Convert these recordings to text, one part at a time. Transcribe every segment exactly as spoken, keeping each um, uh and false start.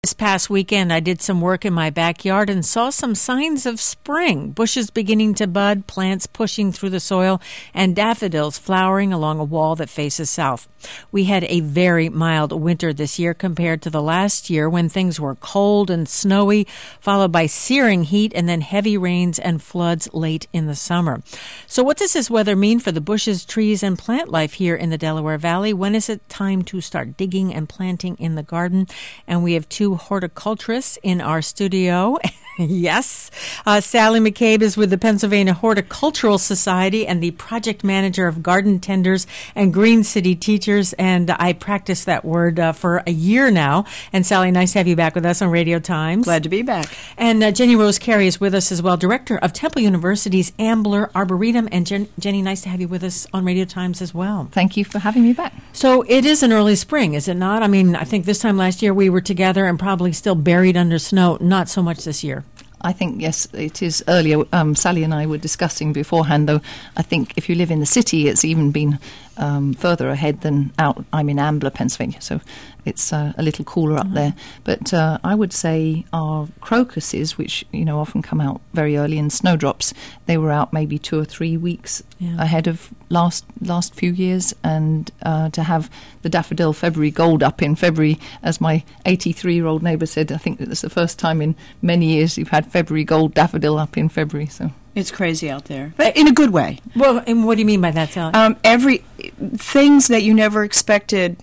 This past weekend, I did some work in my backyard and saw some signs of spring. Bushes beginning to bud, plants pushing through the soil, and daffodils flowering along a wall that faces south. We had a very mild winter this year compared to the last year when things were cold and snowy, followed by searing heat and then heavy rains and floods late in the summer. So what does this weather mean for the bushes, trees, and plant life here in the Delaware Valley? When is it time to start digging and planting in the garden? And we have two horticulturists in our studio. Yes. Uh, Sally McCabe is with the Pennsylvania Horticultural Society and the project manager of Garden Tenders and Green City Teachers. And I practiced that word uh, for a year now. And Sally, nice to have you back with us on Radio Times. Glad to be back. And uh, Jenny Rose Carey is with us as well, director of Temple University's Ambler Arboretum. And Jen- Jenny, nice to have you with us on Radio Times as well. Thank you for having me back. So it is an early spring, is it not? I mean, I think this time last year we were together and probably still buried under snow. Not so much this year. I think, yes, it is earlier. Um, Sally and I were discussing beforehand, though, I think if you live in the city, it's even been um, further ahead than out. I'm in Ambler, Pennsylvania, so it's uh, a little cooler up mm-hmm. there. But uh, I would say our crocuses, which, you know, often come out very early, and snowdrops, they were out maybe two or three weeks yeah. ahead of last last few years. And uh, to have the daffodil February gold up in February, as my eighty-three-year-old neighbour said, I think it's the first time in many years you've had February gold daffodil up in February. So it's crazy out there, but in a good way. Well, and what do you mean by that, Sally? Um, every things that you never expected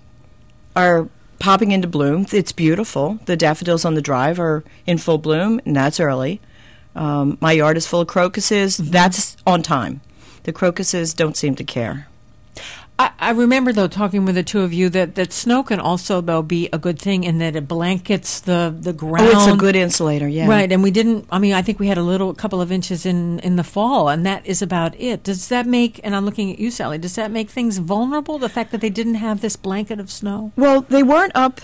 are popping into bloom. It's beautiful. The daffodils on the drive are in full bloom, and that's early. Um, my yard is full of crocuses. Mm-hmm. That's on time. The crocuses don't seem to care. I, I remember, though, talking with the two of you, that, that snow can also, though, be a good thing in that it blankets the, the ground. Oh, it's a good insulator, yeah. Right, and we didn't, I mean, I think we had a little, couple of inches in, in the fall, and that is about it. Does that make, and I'm looking at you, Sally, does that make things vulnerable, the fact that they didn't have this blanket of snow? Well, they weren't up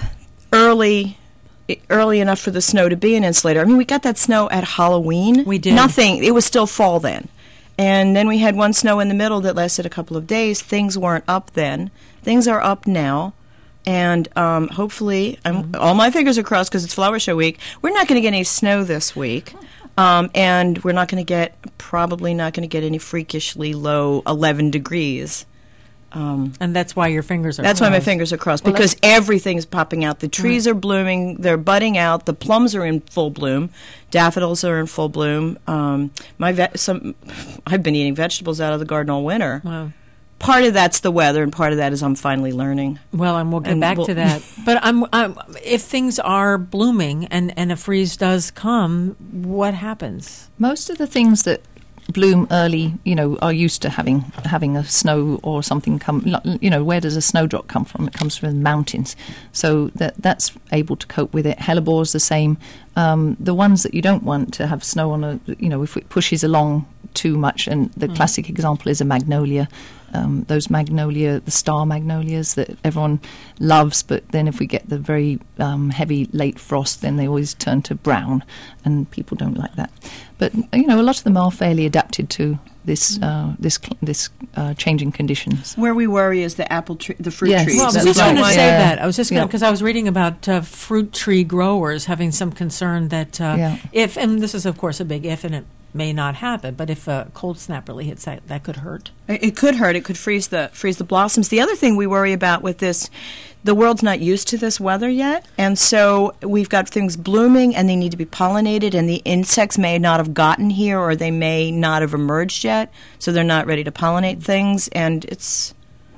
early early enough for the snow to be an insulator. I mean, we got that snow at Halloween. We did. Nothing, it was still fall then. And then we had one snow in the middle that lasted a couple of days. Things weren't up then. Things are up now. And um, hopefully, I'm, mm-hmm. all my fingers are crossed because it's Flower Show week. We're not going to get any snow this week. Um, and we're not going to get, probably not going to get any freakishly low eleven degrees. Um, and that's why your fingers are That's crossed. why my fingers are crossed, well, because everything's popping out. The trees right. are blooming. They're budding out. The plums are in full bloom. Daffodils are in full bloom. Um, my ve- some, I've been eating vegetables out of the garden all winter. Wow. Part of that's the weather, and part of that is I'm finally learning. Well, and we'll get and back we'll to that. But I'm, I'm, if things are blooming and, and a freeze does come, what happens? Most of the things that bloom early, you know, are used to having having a snow or something come. You know, where does a snowdrop come from? It comes from the mountains, so that that's able to cope with it. Hellebore is the same. Um, the ones that you don't want to have snow on, a, you know, if it pushes along too much, and the mm. classic example is a magnolia. Um, those magnolia, the star magnolias that everyone loves, but then if we get the very um, heavy late frost, then they always turn to brown, and people don't like that. But you know, a lot of them are fairly adapted to this uh, this this uh, changing conditions. Where we worry is the apple tree, the fruit yes, trees. Well, I was just going right. to say yeah. that. I was just going because yeah. I was reading about uh, fruit tree growers having some concern that uh, yeah. if, and this is of course a big if, and it may not happen, but if a cold snap really hits, that that could hurt. It could hurt. It could freeze the freeze the blossoms. The other thing we worry about with this, the world's not used to this weather yet, and so we've got things blooming, and they need to be pollinated, and the insects may not have gotten here, or they may not have emerged yet, so they're not ready to pollinate things, and it's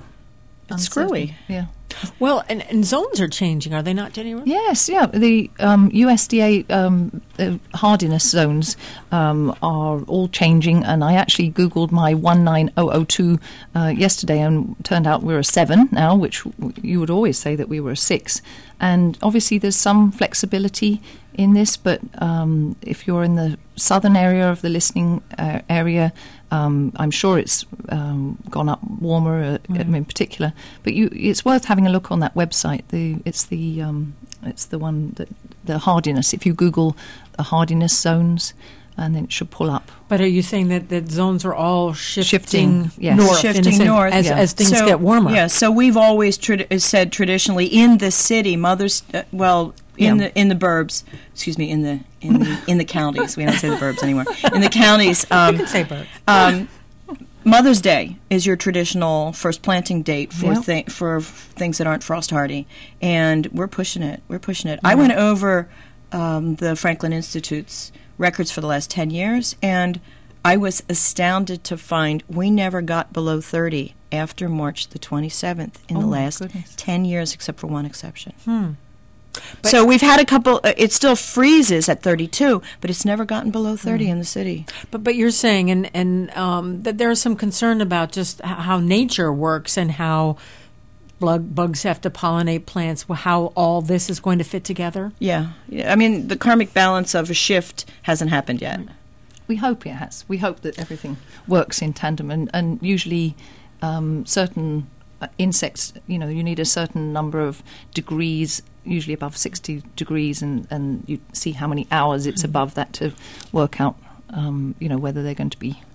it's screwy. Yeah. Well, and, and zones are changing, are they not, Jenny? Yes, yeah. The um, U S D A um, uh, hardiness zones um, are all changing, and I actually Googled my one nine zero zero two uh, yesterday, and turned out we're a seven now, which w- you would always say that we were a six. And obviously there's some flexibility in this, but um, if you're in the southern area of the listening uh, area, um, I'm sure it's um, gone up warmer uh, mm. in particular. But you, it's worth having a look on that website. The it's the um, it's the one that the hardiness. If you Google the hardiness zones, and then it should pull up. But are you saying that, that zones are all shifting, shifting yes. north, shifting in a north sense, as, yeah. as things so, get warmer? Yeah, so we've always tra- said traditionally in the city, mothers, uh, well, in Yeah. the in the burbs, excuse me, in the in the in the counties. We don't say the burbs anymore. In the counties, um, You can say bird. um, Mother's Day is your traditional first planting date for Yeah. thi- for things that aren't frost hardy, and we're pushing it. We're pushing it. I went over um, the Franklin Institute's records for the last ten years, and I was astounded to find we never got below thirty after March the twenty-seventh in Oh, the my last goodness. ten years, except for one exception. Hmm. But- So we've had a couple. Uh, it still freezes at thirty-two, but it's never gotten below thirty in the city. But but you're saying and and um, that there is some concern about just h- how nature works and how bug, bugs have to pollinate plants. How all this is going to fit together. Yeah. yeah, I mean the karmic balance of a shift hasn't happened yet. We hope it has. We hope that everything works in tandem, and, and usually um, certain uh, insects, you know, you need a certain number of degrees, usually above sixty degrees, and, and you see how many hours it's above that to work out, um, you know, whether they're going to be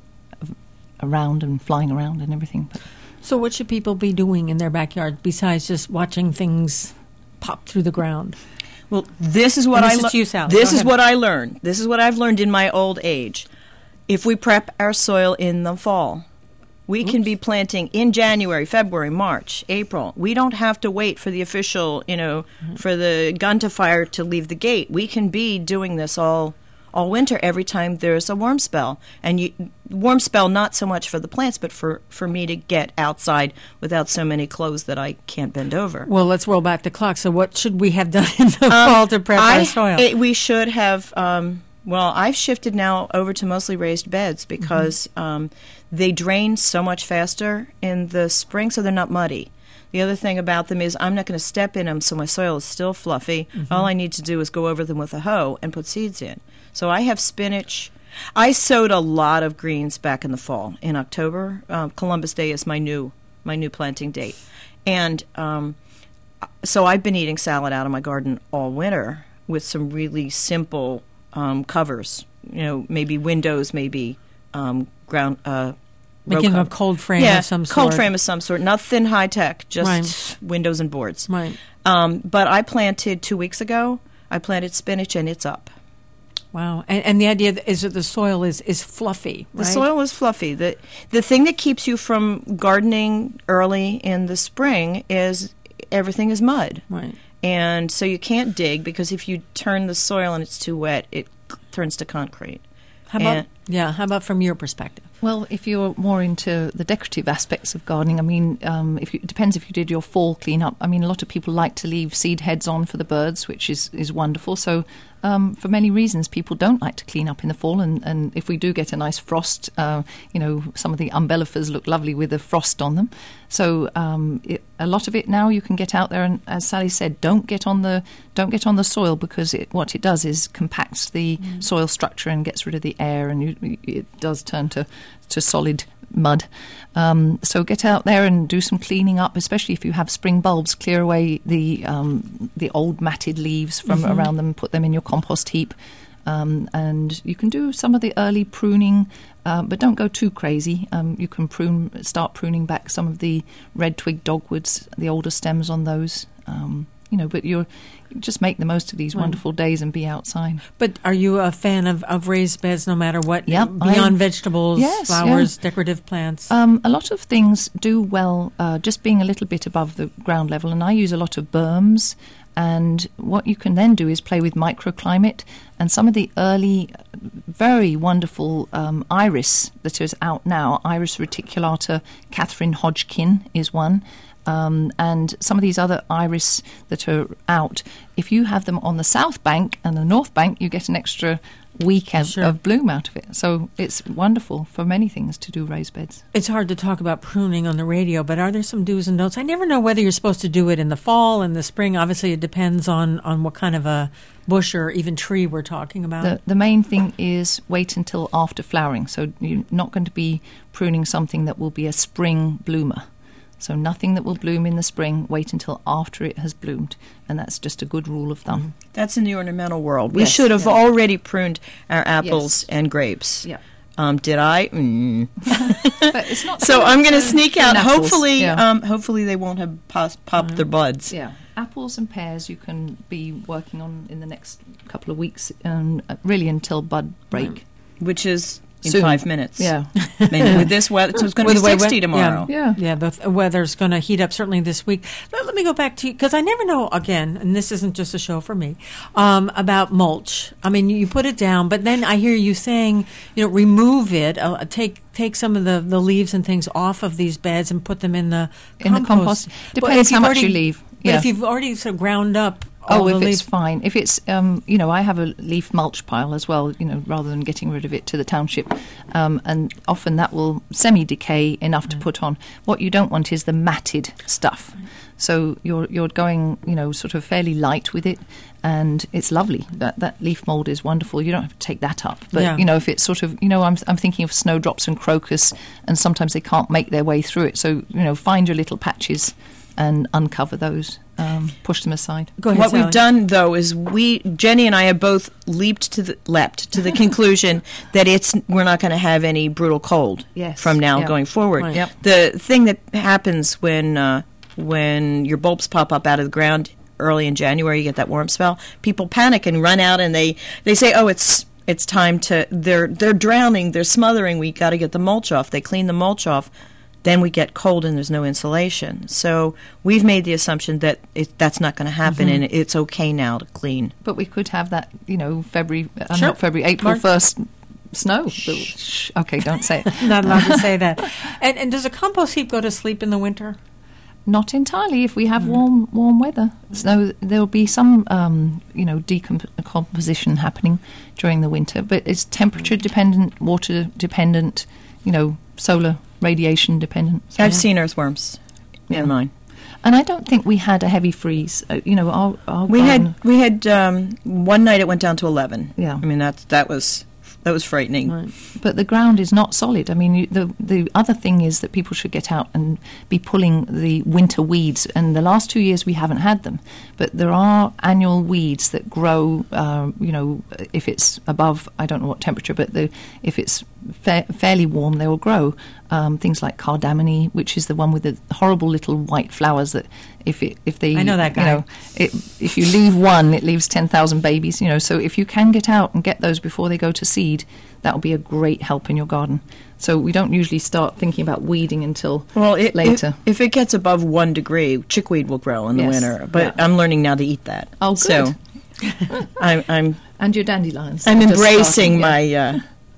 around and flying around and everything. But So what should people be doing in their backyard besides just watching things pop through the ground? Well, this is what And I this is lear- to you, Sally. This Go is ahead. what I learned. This is what I've learned in my old age. If we prep our soil in the fall, we can be planting in January, February, March, April. We don't have to wait for the official, you know, for the gun to fire to leave the gate. We can be doing this all all winter every time there's a warm spell. And you, warm spell not so much for the plants, but for, for me to get outside without so many clothes that I can't bend over. Well, let's roll back the clock. So what should we have done in the fall to prep I- our soil? it- we should have. Um, well, I've shifted now over to mostly raised beds because um, they drain so much faster in the spring, so they're not muddy. The other thing about them is I'm not going to step in them, so my soil is still fluffy. All I need to do is go over them with a hoe and put seeds in. So I have spinach. I sowed a lot of greens back in the fall. In October, um, Columbus Day is my new my new planting date, and um, so I've been eating salad out of my garden all winter with some really simple um, covers. You know, maybe windows, maybe um, ground. Uh, row Making a cover. cold frame yeah, of some sort. cold frame of some sort. Nothing high tech, just Right. windows and boards. Right. Um, but I planted two weeks ago. I planted spinach, and it's up. Wow. And, and the idea is that the soil is, is fluffy, The right? soil is fluffy. The the thing that keeps you from gardening early in the spring is everything is mud. Right. And so you can't dig because if you turn the soil and it's too wet, it c- turns to concrete. How about, And- yeah, how about from your perspective? well, if you're more into the decorative aspects of gardening, I mean, um, if you, it depends if you did your fall cleanup. I mean, a lot of people like to leave seed heads on for the birds, which is, is wonderful. So um, for many reasons, people don't like to clean up in the fall. And, and if we do get a nice frost, uh, you know, some of the umbellifers look lovely with a frost on them. So um, it, a lot of it now you can get out there, and as Sally said, don't get on the don't get on the soil because it, what it does is compacts the Mm. soil structure and gets rid of the air, and you, it does turn to to solid mud. Um, so get out there and do some cleaning up, especially if you have spring bulbs. Clear away the um, the old matted leaves from Mm-hmm. around them. Put them in your compost heap. Um, and you can do some of the early pruning, uh, but don't go too crazy. Um, you can prune, start pruning back some of the red twig dogwoods, the older stems on those. Um, you know, but you're just make the most of these Right. wonderful days and be outside. But are you a fan of, of raised beds no matter what? Yep, Beyond I- vegetables, Yes, flowers, decorative plants? Um, a lot of things do well uh, just being a little bit above the ground level, and I use a lot of berms. And what you can then do is play with microclimate and some of the early, very wonderful um, iris that is out now. Iris reticulata, Catherine Hodgkin is one. Um, and some of these other iris that are out, if you have them on the south bank and the north bank, you get an extra week of, Sure. of bloom out of it. So it's wonderful for many things to do raised beds. It's hard to talk about pruning on the radio, but are there some do's and don'ts? I never know whether you're supposed to do it in the fall, in the spring. Obviously, it depends on, on what kind of a bush or even tree we're talking about. The, the main thing is wait until after flowering. So you're not going to be pruning something that will be a spring bloomer. So nothing that will bloom in the spring, wait until after it has bloomed. And that's just a good rule of thumb. That's in the ornamental world. We Yes, should have yeah. already pruned our apples Yes. and grapes. Yeah. Um, did I? Mm. But it's not So I'm going to to sneak prune out. apples. Hopefully, Yeah. um, hopefully they won't have pos- popped their buds. Yeah. Apples and pears you can be working on in the next couple of weeks, um, really until bud break. Which is in Soon. five minutes. Yeah. Maybe with this weather, so it's going to With be the way sixty we- tomorrow. Yeah. Yeah, the th- weather's going to heat up certainly this week. Let, let me go back to you, because I never know, again, and this isn't just a show for me, um, about mulch. I mean, you put it down, but then I hear you saying, you know, remove it, uh, take take some of the, the leaves and things off of these beds and put them in the In the compost. compost. But Depends if how you've much you already- leave. But Yeah. if you've already sort of ground up all Oh, the if leaves, it's fine. If it's, um, you know, I have a leaf mulch pile as well, you know, rather than getting rid of it to the township. Um, and often that will semi-decay enough to put on. What you don't want is the matted stuff. So you're you're going, you know, sort of fairly light with it, and it's lovely. That that leaf mould is wonderful. You don't have to take that up. But, Yeah. you know, if it's sort of, you know, I'm I'm thinking of snowdrops and crocus, and sometimes they can't make their way through it. So, you know, find your little patches and uncover those, um, push them aside. Go ahead, What Sally. we've done, though, is we, Jenny and I, have both leaped to the leapt to the conclusion that it's we're not going to have any brutal cold Yes. from now Yeah. going forward. Right. Yep. The thing that happens when uh, when your bulbs pop up out of the ground early in January, you get that warm spell. People panic and run out, and they, they say, "Oh, it's it's time to." They're they're drowning, they're smothering. We got to get the mulch off. They clean the mulch off. Then we get cold and there's no insulation. So we've made the assumption that it, that's not going to happen, Mm-hmm. and it's okay now to clean. But we could have that, you know, February, uh, Sure. not February, April March. first snow. Shh. Okay, don't say it. Not allowed to say that. And, and does a compost heap go to sleep in the winter? Not entirely if we have warm warm weather. So there'll be some, um, you know, decomposition happening during the winter, but it's temperature dependent, water dependent, you know, solar radiation dependent. So, I've yeah. seen earthworms Yeah. in mine. And I don't think we had a heavy freeze. Uh, you know, our, our We garden- had we had um, one night it went down to eleven. Yeah. I mean that's that was that was frightening. But the ground is not solid. I mean, you, the the other thing is that people should get out and be pulling the winter weeds. And the last two years we haven't had them, but there are annual weeds that grow. Um, you know, if it's above, I don't know what temperature, but the, if it's fa- fairly warm, they will grow. Um, things like cardamom, which is the one with the horrible little white flowers that if it if they I know that guy. You know, it, if you leave one, it leaves ten thousand babies. You know, so if you can get out and get those before they go to seed, that will be a great help in your garden. So we don't usually start thinking about weeding until Well, it, later. If, if it gets above one degree, chickweed will grow in the Yes. winter. But Yeah. I'm learning now to eat that. Oh, So good. I'm I'm And your dandelions. I'm are just embracing starting, yeah. my uh,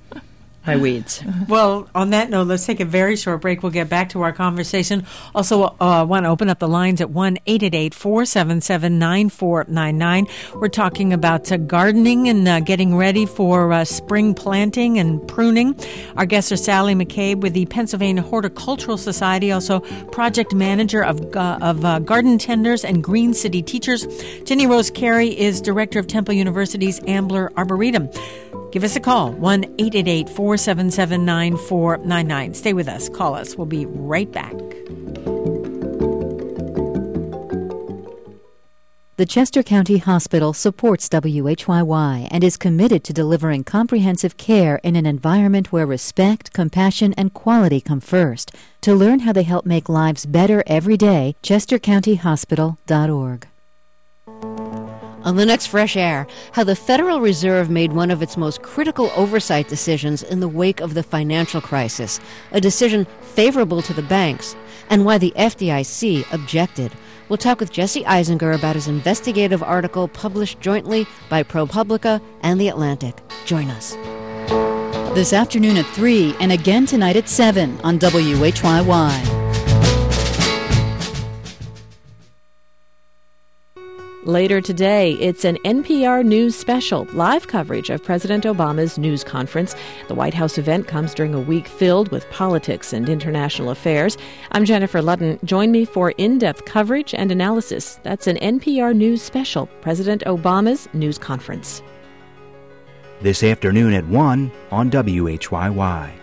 my weeds. Well, on that note, let's take a very short break. We'll get back to our conversation. Also, uh, want to open up the lines at one eight eight eight, four seven seven, nine four nine nine. We're talking about uh, gardening and uh, getting ready for uh, spring planting and pruning. Our guests are Sally McCabe with the Pennsylvania Horticultural Society, also project manager of uh, of uh, garden tenders and Green City Teachers. Jenny Rose Carey is director of Temple University's Ambler Arboretum. Give us a call, one eight eight eight, four seven seven, nine four nine nine. Stay with us. Call us. We'll be right back. The Chester County Hospital supports W H Y Y and is committed to delivering comprehensive care in an environment where respect, compassion, and quality come first. To learn how they help make lives better every day, chester county hospital dot org. On the next Fresh Air, how the Federal Reserve made one of its most critical oversight decisions in the wake of the financial crisis, a decision favorable to the banks, and why the F D I C objected. We'll talk with Jesse Eisinger about his investigative article published jointly by ProPublica and The Atlantic. Join us. This afternoon at three and again tonight at seven on W H Y Y. Later today, it's an N P R News special, live coverage of President Obama's news conference. The White House event comes during a week filled with politics and international affairs. I'm Jennifer Ludden. Join me for in-depth coverage and analysis. That's an N P R News special, President Obama's news conference. This afternoon at one on W H Y Y.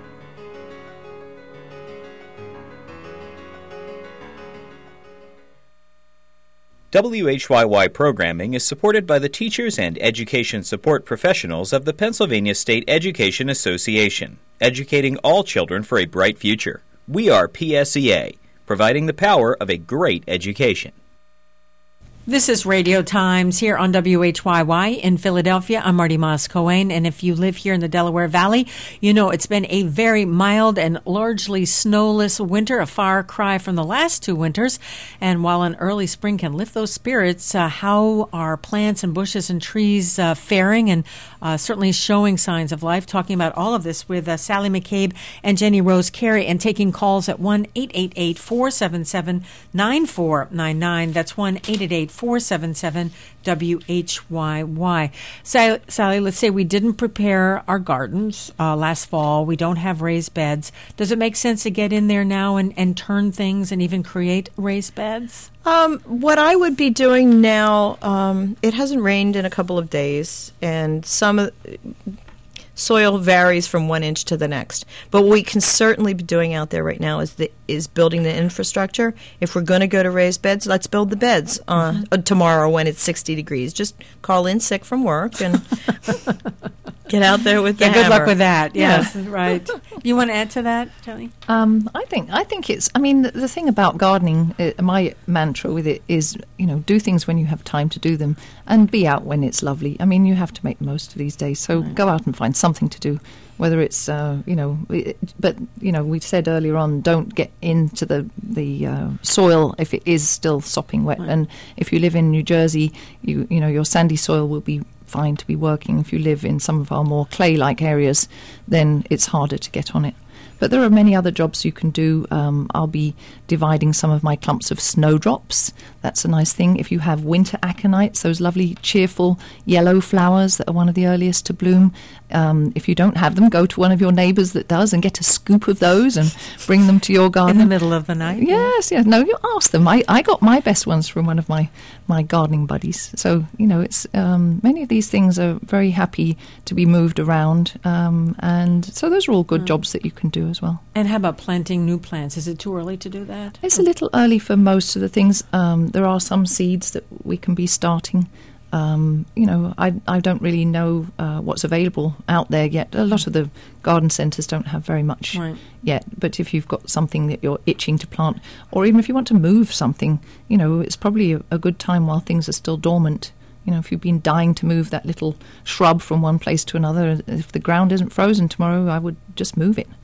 W H Y Y programming is supported by the teachers and education support professionals of the Pennsylvania State Education Association, educating all children for a bright future. We are P S E A, providing the power of a great education. This is Radio Times here on W H Y Y in Philadelphia. I'm Marty Moss-Cohen, and if you live here in the Delaware Valley, you know it's been a very mild and largely snowless winter, a far cry from the last two winters. And while an early spring can lift those spirits, uh, how are plants and bushes and trees uh, faring and uh, certainly showing signs of life? Talking about all of this with uh, Sally McCabe and Jenny Rose Carey, and taking calls at one eight eight eight, four seven seven, nine four nine nine. That's one eight eight eight, four seven seven, W H Y Y. Sally, Sally, let's say we didn't prepare our gardens uh, last fall. We don't have raised beds. Does it make sense to get in there now and, and turn things and even create raised beds? Um, what I would be doing now, um, it hasn't rained in a couple of days, and some of soil varies from one inch to the next. But what we can certainly be doing out there right now is the, is building the infrastructure. If we're going to go to raised beds, let's build the beds uh, mm-hmm. tomorrow when it's sixty degrees. Just call in sick from work and get out there with the yeah, hammer. Good luck with that. Yes, yeah. Right. You want to add to that, Jelly? Um, I think I think it's. I mean, the, the thing about gardening, uh, my mantra with it is, you know, do things when you have time to do them, and be out when it's lovely. I mean, you have to make the most of these days, so right. Go out and find something to do. Whether it's, uh, you know, it, but you know, we said earlier on, don't get into the the uh, soil if it is still sopping wet. Right. And if you live in New Jersey, you you know, your sandy soil will be fine to be working. If you live in some of our more clay-like areas, then it's harder to get on it. But there are many other jobs you can do. Um, I'll be dividing some of my clumps of snowdrops. That's a nice thing. If you have winter aconites, those lovely, cheerful yellow flowers that are one of the earliest to bloom, um, if you don't have them, go to one of your neighbours that does and get a scoop of those and bring them to your garden. In the middle of the night? Yes, yes. No, you ask them. I, I got my best ones from one of my, my gardening buddies. So, you know, it's um, many of these things are very happy to be moved around. Um, and so those are all good mm. jobs that you can do as well. And how about planting new plants? Is it too early to do that? It's a little early for most of the things. Um, there are some seeds that we can be starting. Um, you know, I, I don't really know uh, what's available out there yet. A lot of the garden centres don't have very much right. yet. But if you've got something that you're itching to plant, or even if you want to move something, you know, it's probably a, a good time while things are still dormant. You know, if you've been dying to move that little shrub from one place to another, if the ground isn't frozen tomorrow, I would just move it.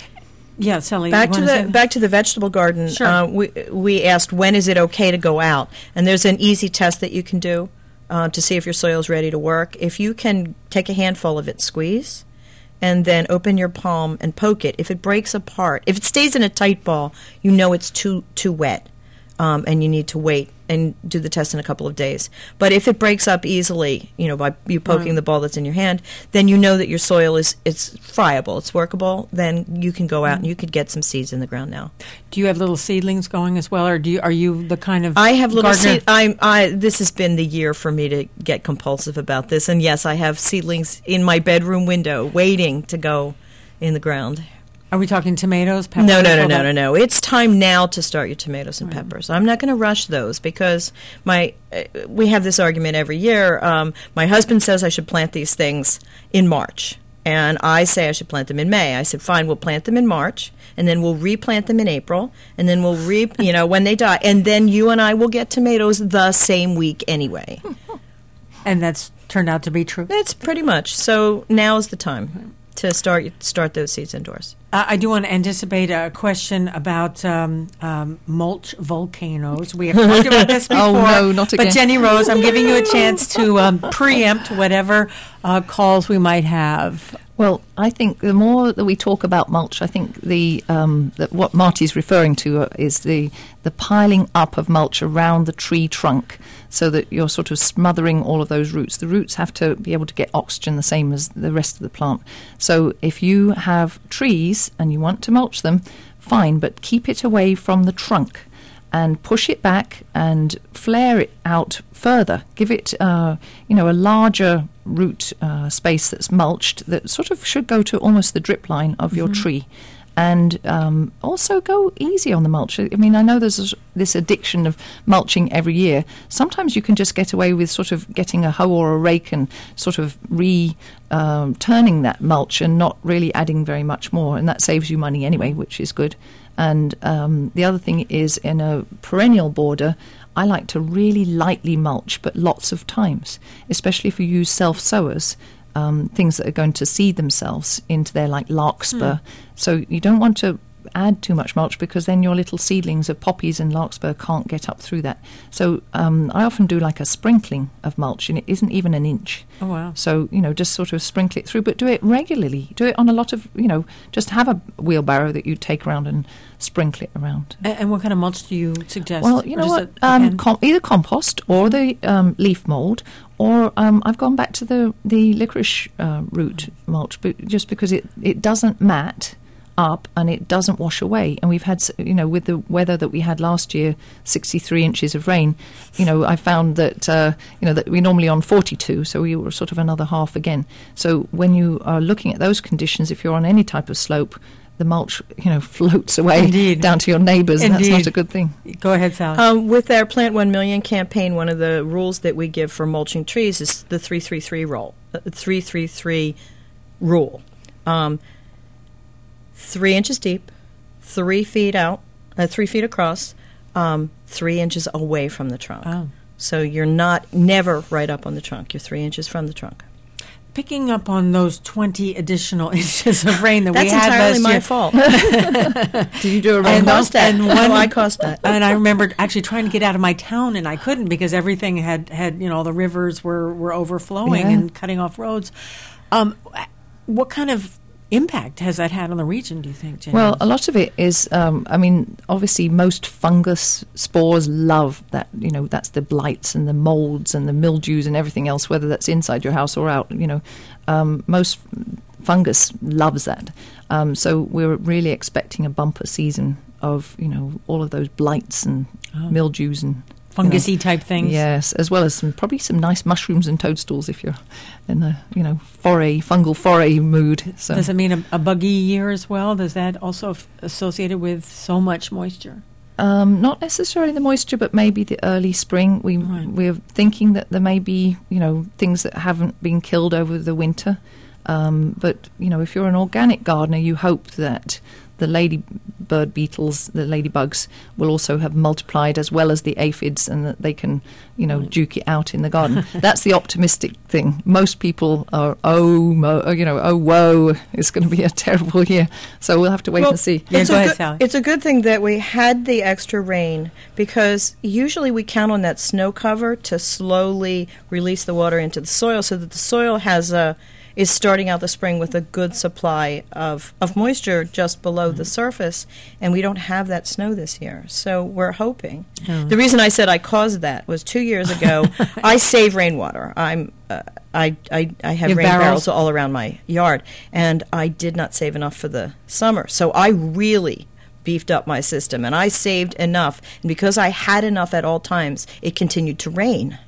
Yeah, Sally. Back to the back to the vegetable garden. Sure. Uh, we we asked when is it okay to go out, and there's an easy test that you can do uh, to see if your soil is ready to work. If you can take a handful of it, squeeze, and then open your palm and poke it. If it breaks apart, if it stays in a tight ball, you know it's too too wet, um, and you need to wait and do the test in a couple of days. But if it breaks up easily, you know, by you poking right. the ball that's in your hand, then you know that your soil is it's friable, it's workable. Then you can go out mm. and you could get some seeds in the ground now. Do you have little seedlings going as well, or do you, are you the kind of I have little gardener? seed. I I this has been the year for me to get compulsive about this, and yes, I have seedlings in my bedroom window waiting to go in the ground. Are we talking tomatoes, peppers? No, no, no, no, no, no. It's time now to start your tomatoes and right. peppers. I'm not going to rush those because my uh, we have this argument every year. Um, my husband says I should plant these things in March, and I say I should plant them in May. I said, fine, we'll plant them in March, and then we'll replant them in April, and then we'll re, you know, when they die, and then you and I will get tomatoes the same week anyway. And that's turned out to be true. That's pretty much. So now's the time to start start those seeds indoors. Uh, I do want to anticipate a question about um, um, mulch volcanoes. We have talked about this before. Oh, no, not again. But Jenny Rose, I'm giving you a chance to um, preempt whatever uh, calls we might have. Well, I think the more that we talk about mulch, I think the um, that what Marty's referring to uh, is the the piling up of mulch around the tree trunk, so that you're sort of smothering all of those roots. The roots have to be able to get oxygen the same as the rest of the plant. So if you have trees and you want to mulch them, fine, but keep it away from the trunk and push it back and flare it out further. Give it, uh, you know, a larger root uh, space that's mulched that sort of should go to almost the drip line of your mm-hmm. tree. And um, also go easy on the mulch. I mean, I know there's this addiction of mulching every year. Sometimes you can just get away with sort of getting a hoe or a rake and sort of re-turning um, that mulch and not really adding very much more. And that saves you money anyway, which is good. And um, the other thing is in a perennial border, I like to really lightly mulch, but lots of times, especially if you use self-sowers, um, things that are going to seed themselves into there, like larkspur. Mm. So you don't want to add too much mulch, because then your little seedlings of poppies and larkspur can't get up through that. So um, I often do like a sprinkling of mulch, and it isn't even an inch. Oh, wow. So, you know, just sort of sprinkle it through, but do it regularly. Do it on a lot of, you know, just have a wheelbarrow that you take around and sprinkle it around. And, and what kind of mulch do you suggest? Well, you know what, um, com- either compost or the um, leaf mould, or um, I've gone back to the, the licorice uh, root mulch, but just because it, it doesn't mat up and it doesn't wash away. And we've had, you know, with the weather that we had last year, sixty-three inches of rain, you know, I found that, uh, you know, that we're normally on forty-two, so we were sort of another half again. So when you are looking at those conditions, if you're on any type of slope, the mulch, you know, floats away Indeed. down to your neighbours, and that's Indeed. not a good thing. Go ahead, Sally. Um, with our Plant One Million campaign, one of the rules that we give for mulching trees is the three three three rule. Uh, three three three rule. Um, three inches deep, three feet out, uh, three feet across, um, three inches away from the trunk. Oh. So you're not never right up on the trunk. You're three inches from the trunk. Picking up on those twenty additional inches of rain that That's we had entirely last my year. fault. Did you do a I rain cost that. and No, one- I cost that. And I remembered actually trying to get out of my town, and I couldn't because everything had, had you know, the rivers were, were overflowing Yeah. and cutting off roads. Um, what kind of impact has that had on the region, do you think, Jenny? Well, a lot of it is, um, I mean, obviously most fungus spores love that, you know, that's the blights and the molds and the mildews and everything else, whether that's inside your house or out, you know. Um, most fungus loves that. Um, so we're really expecting a bumper season of, you know, all of those blights and Oh. mildews and Fungusy you know, type things. Yes, as well as some probably some nice mushrooms and toadstools if you're in the, you know, foray, fungal foray mood. So. Does it mean a, a buggy year as well? Does that also f- associated with so much moisture? Um, not necessarily the moisture, but maybe the early spring. We Right. we're thinking that there may be, you know, things that haven't been killed over the winter. Um, but you know, if you're an organic gardener, you hope that the ladybird beetles, the ladybugs, will also have multiplied as well as the aphids, and that they can, you know, duke it out in the garden. That's the optimistic thing. Most people are, oh, mo- you know, oh, whoa, it's going to be a terrible year. So we'll have to wait Well, and see. Yeah, it's, go a ahead, good, Sally. it's a good thing that we had the extra rain, because usually we count on that snow cover to slowly release the water into the soil, so that the soil has a is starting out the spring with a good supply of, of moisture just below the surface, and we don't have that snow this year. So we're hoping. Oh. The reason I said I caused that was two years ago. I save rainwater. I'm uh, I, I I have You have rain barrels? barrels all around my yard, and I did not save enough for the summer. So I really beefed up my system, and I saved enough. And because I had enough at all times, it continued to rain.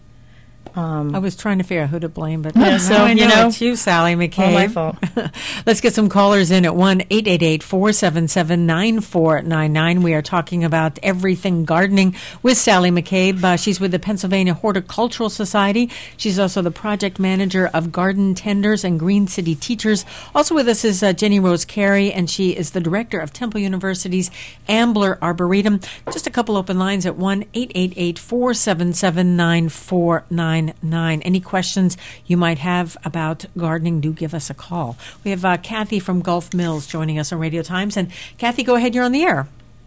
Um, I was trying to figure out who to blame, but Yeah, now so, I know, you know, it's you, Sally McCabe. all my fault. Let's get some callers in at one eight eight eight, four seven seven, nine four nine nine. We are talking about everything gardening with Sally McCabe. Uh, she's with the Pennsylvania Horticultural Society. She's also the project manager of Garden Tenders and Green City Teachers. Also with us is uh, Jenny Rose Carey, and she is the director of Temple University's Ambler Arboretum. Just a couple open lines at one eight eight eight, four seven seven, nine four nine nine. Any questions you might have about gardening, do give us a call. We have uh, Kathy from Gulf Mills joining us on Radio Times. And Kathy, go ahead, you're on the air.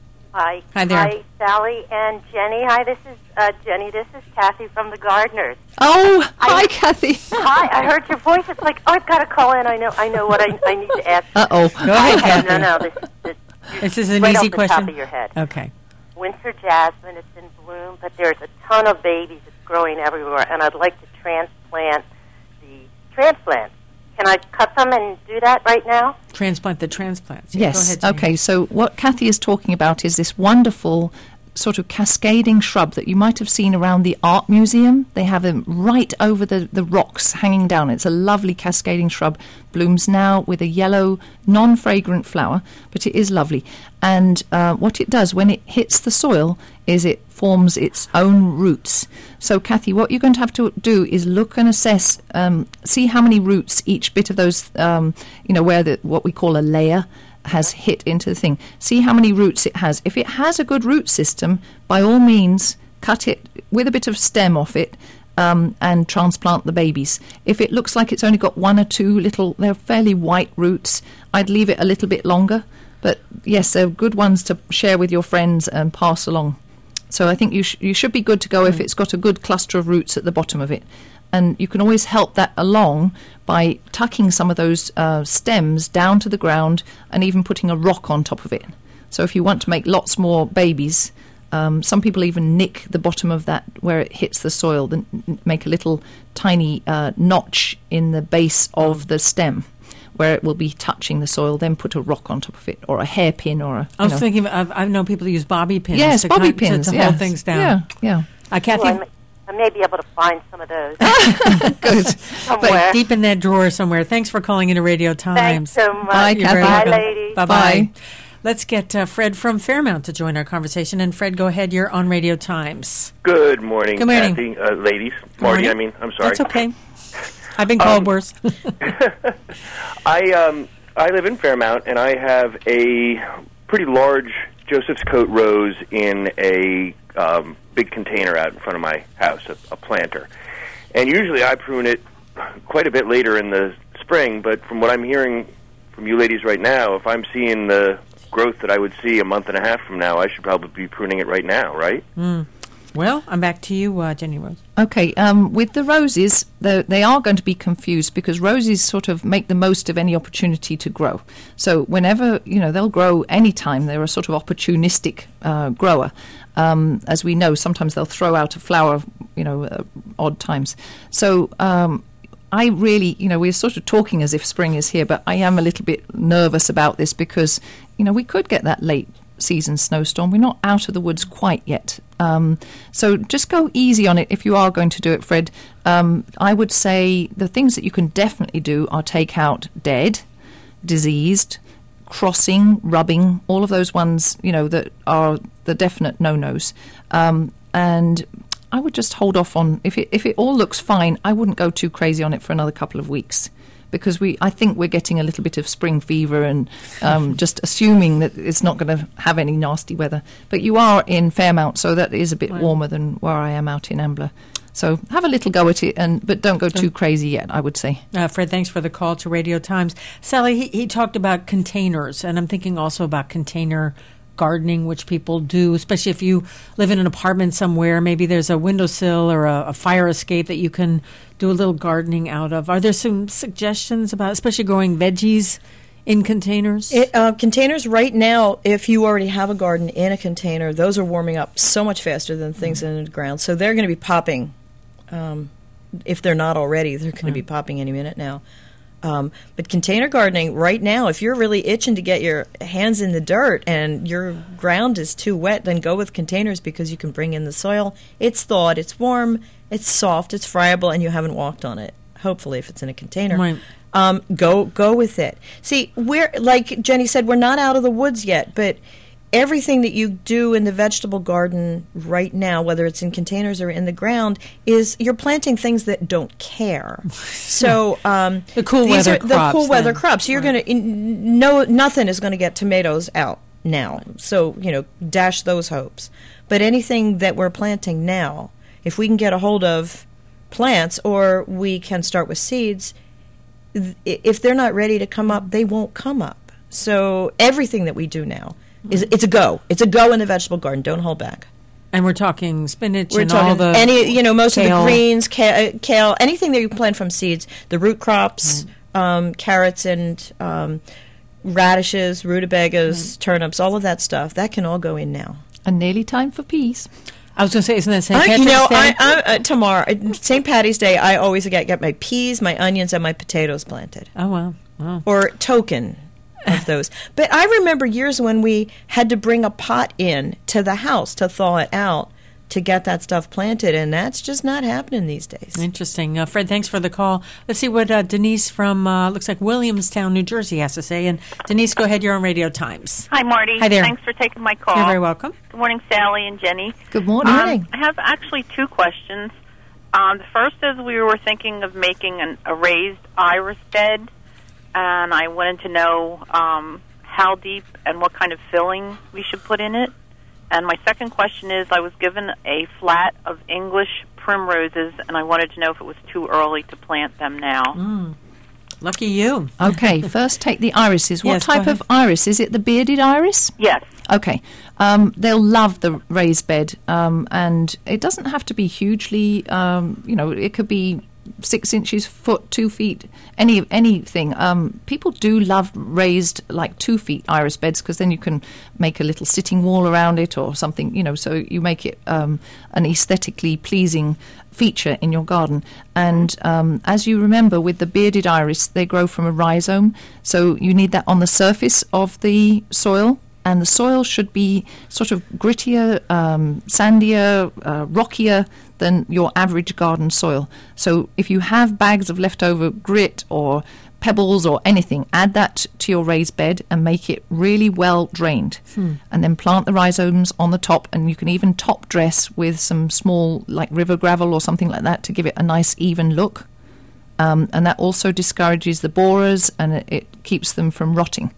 Hi. Hi there. Hi, Sally and Jenny. Hi, this is uh, Jenny. This is Kathy from the Gardeners. Oh, hi, I- Kathy. Hi, I heard your voice. It's like, oh, I've got to call in. I know I know what I, I need to ask. Uh-oh. Go ahead, Kathy. No, no, this, this, This is an right easy off the question. top of your head. Okay. Winter jasmine, it's in bloom, but there's a ton of babies. It's growing everywhere, and I'd like to transplant the transplants. Can I cut them and do that right now? Transplant the transplants. Yeah, Yes. Go ahead, Jenny. Okay. So what Kathy is talking about is this wonderful sort of cascading shrub that you might have seen around the art museum. They have them right over the, the rocks hanging down. It's a lovely cascading shrub. Blooms now with a yellow, non-fragrant flower, but it is lovely. And uh, what it does when it hits the soil is it forms its own roots. So, Kathy, what you're going to have to do is look and assess, um, see how many roots each bit of those, um, you know, where the, what we call a layer has hit into the thing. See how many roots it has. If it has a good root system, by all means, cut it with a bit of stem off it, um, and transplant the babies. If it looks like it's only got one or two little, they're fairly white roots, I'd leave it a little bit longer. But yes, they're good ones to share with your friends and pass along. So I think you sh- you should be good to go mm. if it's got a good cluster of roots at the bottom of it. And you can always help that along by tucking some of those uh, stems down to the ground and even putting a rock on top of it. So if you want to make lots more babies, um, some people even nick the bottom of that where it hits the soil, then make a little tiny uh, notch in the base of the stem where it will be touching the soil, then put a rock on top of it, or a hairpin, or a... I was know. thinking, of, I've known people who use bobby pins. Yes, to bobby kind, pins, to, to yes. hold things down. Yeah, yeah. Uh, Kathy? Well, I may be able to find some of those. Good. Somewhere. Deep in that drawer somewhere. Thanks for calling into Radio Times. Thanks so much. Bye, You're very Kathy. Bye, welcome. ladies. Bye-bye. Bye. Let's get uh, Fred from Fairmount to join our conversation. And Fred, go ahead. You're on Radio Times. Good morning, Good morning. Kathy, uh, ladies. Marty, morning. I mean, I'm sorry. That's okay. I've been called Um, worse. I um I live in Fairmount, and I have a pretty large Joseph's Coat rose in a um, big container out in front of my house, a, a planter. And usually I prune it quite a bit later in the spring, but from what I'm hearing from you ladies right now, if I'm seeing the growth that I would see a month and a half from now, I should probably be pruning it right now, right? Mm. Well, I'm back to you, uh, Jenny Rose. Okay, um, with the roses, they are going to be confused because roses sort of make the most of any opportunity to grow. So whenever, you know, they'll grow anytime. They're a sort of opportunistic uh, grower. Um, as we know, sometimes they'll throw out a flower, you know, uh, odd times. So um, I really, you know, we're sort of talking as if spring is here, but I am a little bit nervous about this because, you know, we could get that late season snowstorm. We're not out of the woods quite yet. Um, so just go easy on it if you are going to do it, Fred. Um, I would say the things that you can definitely do are take out dead, diseased, crossing, rubbing, all of those ones, you know, that are the definite no-nos. Um, and I would just hold off on, if it, if it all looks fine, I wouldn't go too crazy on it for another couple of weeks. Because we, I think we're getting a little bit of spring fever and um, just assuming that it's not going to have any nasty weather. But you are in Fairmount, so that is a bit Right. warmer than where I am out in Ambler. So have a little go at it, and but don't go too crazy yet, I would say. Uh, Fred, thanks for the call to Radio Times. Sally, he, he talked about containers, and I'm thinking also about container gardening, which people do, especially if you live in an apartment somewhere. Maybe there's a windowsill or a, a fire escape that you can do a little gardening out of. Are there some suggestions about, especially growing veggies in containers? It, uh, containers right now, if you already have a garden in a container, those are warming up so much faster than things mm. in the ground. So they're going to be popping. Um, if they're not already, they're going to mm. be popping any minute now. Um, but container gardening right now, if you're really itching to get your hands in the dirt and your ground is too wet, then go with containers because you can bring in the soil. It's thawed, it's warm, it's soft, it's friable, and you haven't walked on it. Hopefully, if it's in a container, Right. um, go go with it. See, we're like Jenny said, we're not out of the woods yet, but everything that you do in the vegetable garden right now, whether it's in containers or in the ground, is you're planting things that don't care. So um, The cool these weather are the crops, cool weather then. crops. You're Right. going to no nothing is going to get tomatoes out now. So you know, dash those hopes. But anything that we're planting now, if we can get a hold of plants, or we can start with seeds, th- if they're not ready to come up, they won't come up. So everything that we do now. Is, it's a go. It's a go in the vegetable garden. Don't hold back. And we're talking spinach We're and talking all the any, you know, most kale. of the greens, kale, kale, anything that you plant from seeds, the root crops, mm. um, carrots and um, radishes, rutabagas, mm. turnips, all of that stuff. That can all go in now. And nearly time for peas. I was going to say, isn't that Saint I, Patrick's you know, Day? I, I, uh, tomorrow, uh, Saint Patty's Day, I always get, get my peas, my onions, and my potatoes planted. oh, wow. wow. Or token of those. But I remember years when we had to bring a pot in to the house to thaw it out to get that stuff planted, and that's just not happening these days. Interesting. Uh, Fred, thanks for the call. Let's see what uh, Denise from, uh, looks like Williamstown, New Jersey has to say. And Denise, go ahead. You're on Radio Times. Hi, Marty. Hi there. Thanks for taking my call. You're very welcome. Good morning, Sally and Jenny. Good morning. Um, I have actually two questions. Um, the first is we were thinking of making an, a raised iris bed, and I wanted to know um, how deep and what kind of filling we should put in it. And my second question is, I was given a flat of English primroses, and I wanted to know if it was too early to plant them now. Mm. Lucky you. Okay, first take the irises. What Yes, go type ahead. of iris? Is it the bearded iris? Yes. Okay. Um, they'll love the raised bed, um, and it doesn't have to be hugely, um, you know, it could be six inches, foot, two feet, any anything. Um, people do love raised, like two feet iris beds, because then you can make a little sitting wall around it or something, you know, so you make it um, an aesthetically pleasing feature in your garden. And um, as you remember, with the bearded iris, they grow from a rhizome, so you need that on the surface of the soil. And the soil should be sort of grittier, um, sandier, uh, rockier than your average garden soil. So if you have bags of leftover grit or pebbles or anything, add that to your raised bed and make it really well drained. Hmm. And then plant the rhizomes on the top, and you can even top dress with some small, like river gravel or something like that, to give it a nice even look. Um, and that also discourages the borers, and it, it keeps them from rotting.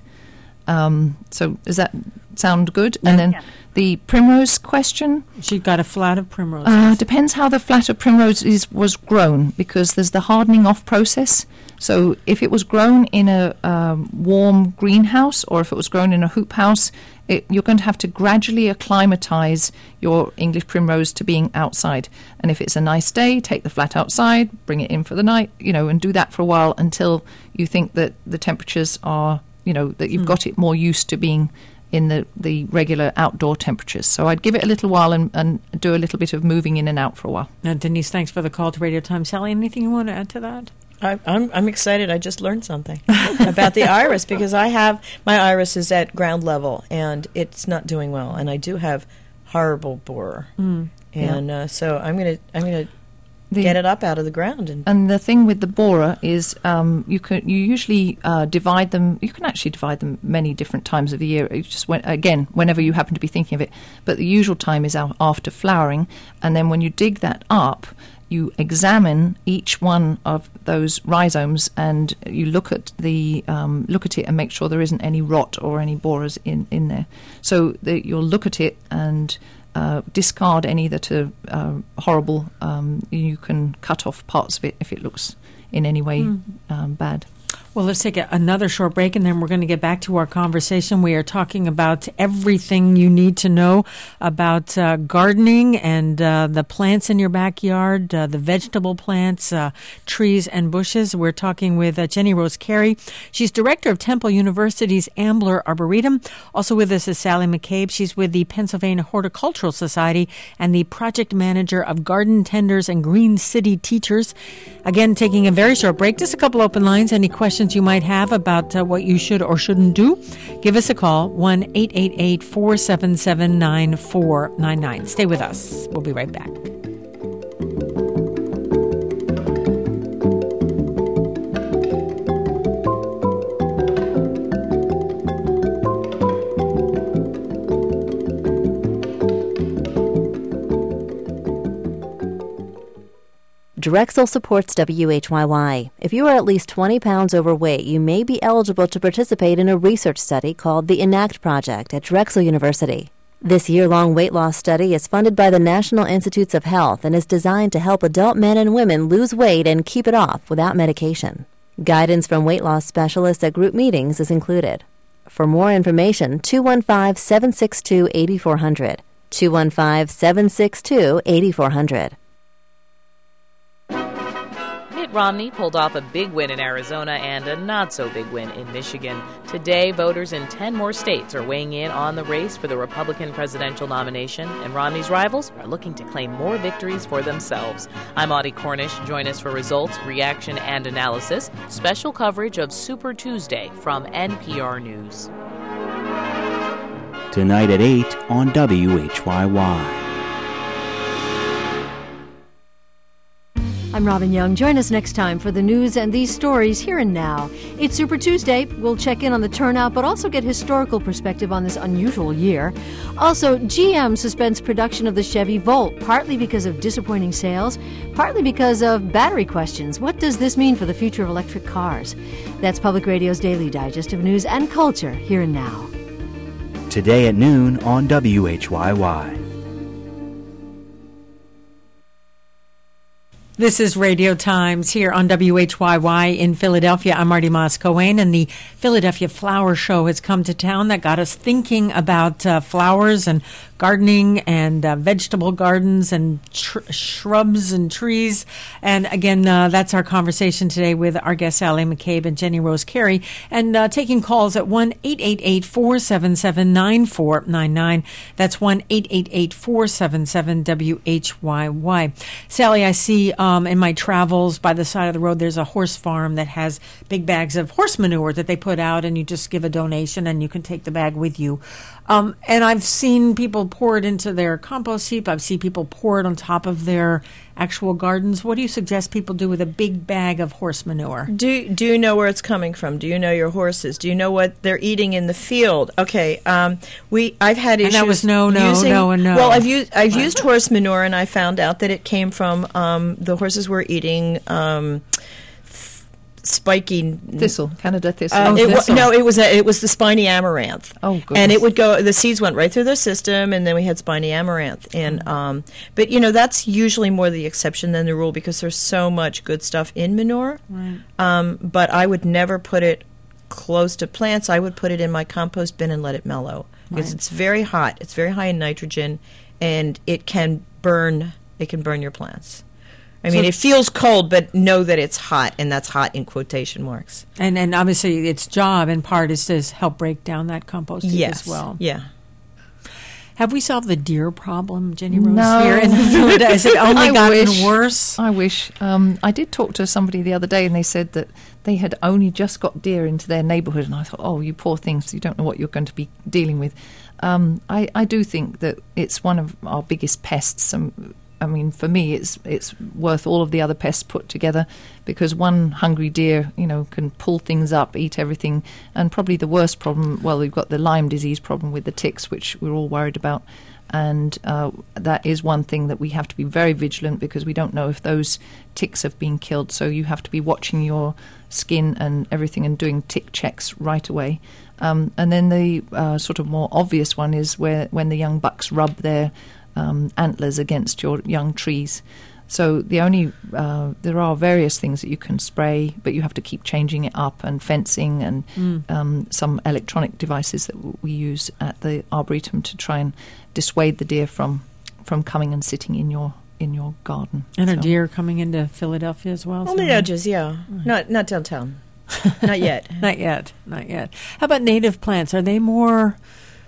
Um, so does that sound good? Yeah. And then Yeah. the primrose question. She got a flat of primroses. Uh, depends how the flat of primrose is, was grown, because there's the hardening off process. So if it was grown in a um, warm greenhouse, or if it was grown in a hoop house, it, you're going to have to gradually acclimatize your English primrose to being outside. And if it's a nice day, take the flat outside, bring it in for the night, you know, and do that for a while until you think that the temperatures are, you know, that you've mm. got it more used to being in the, the regular outdoor temperatures. So I'd give it a little while and, and do a little bit of moving in and out for a while. Now, Denise, thanks for the call to Radio Time. Sally, anything you want to add to that? I, I'm I'm excited. I just learned something about the iris, because I have my iris is at ground level and it's not doing well, and I do have horrible borer, Mm, and yeah. uh, so I'm gonna I'm gonna The- get it up out of the ground. And And the thing with the borer is um, you can you usually uh, divide them. You can actually divide them many different times of the year. It's just when, again, whenever you happen to be thinking of it. But the usual time is a- after flowering, and then when you dig that up, you examine each one of those rhizomes, and you look at the um, look at it and make sure there isn't any rot or any borers in in there. So the, you'll look at it and Uh, discard any that are uh, horrible. Um, you can cut off parts of it if it looks in any way Mm. um, bad. Well, let's take a, another short break, and then we're going to get back to our conversation. We are talking about everything you need to know about uh, gardening and uh, the plants in your backyard, uh, the vegetable plants, uh, trees, and bushes. We're talking with uh, Jenny Rose Carey. She's director of Temple University's Ambler Arboretum. Also with us is Sally McCabe. She's with the Pennsylvania Horticultural Society and the project manager of Garden Tenders and Green City Teachers. Again, taking a very short break, just a couple open lines. Any questions you might have about uh, what you should or shouldn't do, give us a call, one eight eight eight, four seven seven, nine four nine nine. Stay with us. We'll be right back. Drexel supports W H Y Y. If you are at least twenty pounds overweight, you may be eligible to participate in a research study called the ENACT Project at Drexel University. This year-long weight loss study is funded by the National Institutes of Health and is designed to help adult men and women lose weight and keep it off without medication. Guidance from weight loss specialists at group meetings is included. For more information, two one five, seven six two, eight four zero zero, two one five, seven six two, eight four zero zero. Mitt Romney pulled off a big win in Arizona and a not-so-big win in Michigan. Today, voters in ten more states are weighing in on the race for the Republican presidential nomination, and Romney's rivals are looking to claim more victories for themselves. I'm Audie Cornish. Join us for results, reaction, and analysis. Special coverage of Super Tuesday from N P R News. Tonight at eight on W H Y Y. I'm Robin Young. Join us next time for the news and these stories here and now. It's Super Tuesday. We'll check in on the turnout, but also get historical perspective on this unusual year. Also, G M suspends production of the Chevy Volt, partly because of disappointing sales, partly because of battery questions. What does this mean for the future of electric cars? That's Public Radio's Daily Digest of News and Culture here and now. today at noon on W H Y Y. This is Radio Times here on W H Y Y in Philadelphia. I'm Marty Moss-Coane, and the Philadelphia Flower Show has come to town. That got us thinking about uh, flowers and gardening and uh, vegetable gardens and tr- shrubs and trees. And again, uh, that's our conversation today with our guests, Sally McCabe and Jenny Rose Carey, and uh, taking calls at one eight eight eight, four seven seven, nine four nine nine. That's one eight eight eight, four seven seven, W H Y Y. Sally, I see um, in my travels by the side of the road, there's a horse farm that has big bags of horse manure that they put out, and you just give a donation and you can take the bag with you. Um, and I've seen people pour it into their compost heap. I've seen people pour it on top of their actual gardens. What do you suggest people do with a big bag of horse manure? Do do you know where it's coming from? Do you know your horses? Do you know what they're eating in the field? Okay, um, we I've had issues. And that was no, no, using, no, and no. Well, I've used I've used horse manure, and I found out that it came from um, the horses were eating. Um, spiky thistle, Canada thistle. Uh, oh, it thistle. W- no, it was a, it was the spiny amaranth. Oh, goodness. And it would go. The seeds went right through their system, and then we had spiny amaranth. And um, but you know that's usually more the exception than the rule because there's so much good stuff in manure. Right. Um, but I would never put it close to plants. I would put it in my compost bin and let it mellow because Right. it's very hot. It's very high in nitrogen, and it can burn. It can burn your plants. I mean, So- it feels cold, but know that it's hot, and that's hot in quotation marks. And and obviously its job in part is to help break down that compost heap Yes. as well. Yeah. Have we solved the deer problem, Jenny Rose, No. here in Philadelphia? Has it only I gotten wish. worse? I wish. Um, I did talk to somebody the other day, and they said that they had only just got deer into their neighbourhood, and I thought, oh, you poor things, you don't know what you're going to be dealing with. Um, I, I do think that it's one of our biggest pests. Um, I mean, for me, it's it's worth all of the other pests put together because one hungry deer, you know, can pull things up, eat everything, and probably the worst problem, well, we've got the Lyme disease problem with the ticks, which we're all worried about, and uh, that is one thing that we have to be very vigilant because we don't know if those ticks have been killed, so you have to be watching your skin and everything and doing tick checks right away. Um, and then the uh, sort of more obvious one is where when the young bucks rub their Um, antlers against your young trees. So the only uh, there are various things that you can spray, but you have to keep changing it up, and fencing and Mm. um, some electronic devices that w- we use at the Arboretum to try and dissuade the deer from from coming and sitting in your in your garden. And are So- deer coming into Philadelphia as well? On the So- edges, yeah. Not not downtown. Not yet. Not yet. Not yet. How about native plants? Are they more